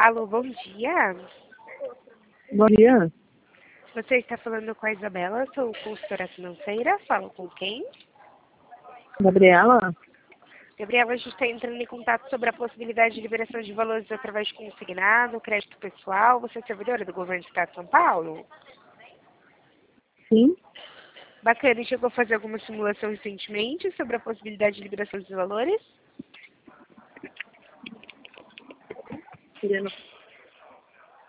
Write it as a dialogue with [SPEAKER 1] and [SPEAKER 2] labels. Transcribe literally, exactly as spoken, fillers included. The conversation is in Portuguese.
[SPEAKER 1] Alô, bom dia.
[SPEAKER 2] Bom dia.
[SPEAKER 1] Você está falando com a Isabela, sou consultora financeira. Falo com quem?
[SPEAKER 2] Gabriela?
[SPEAKER 1] Gabriela, a gente está entrando em contato sobre a possibilidade de liberação de valores através de consignado, crédito pessoal. Você é servidora do governo do Estado de São Paulo?
[SPEAKER 2] Sim.
[SPEAKER 1] Bacana, e chegou a fazer alguma simulação recentemente sobre a possibilidade de liberação de valores?
[SPEAKER 2] Querendo